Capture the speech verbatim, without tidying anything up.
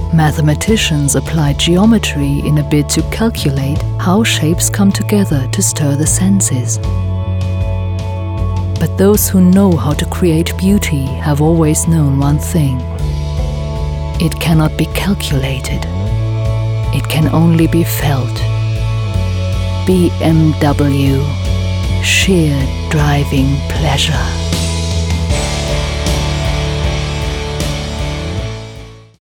Mathematicians apply geometry in a bid to calculate how shapes come together to stir the senses. But those who know how to create beauty have always known one thing. It cannot be calculated. It can only be felt. B M W, sheer driving pleasure.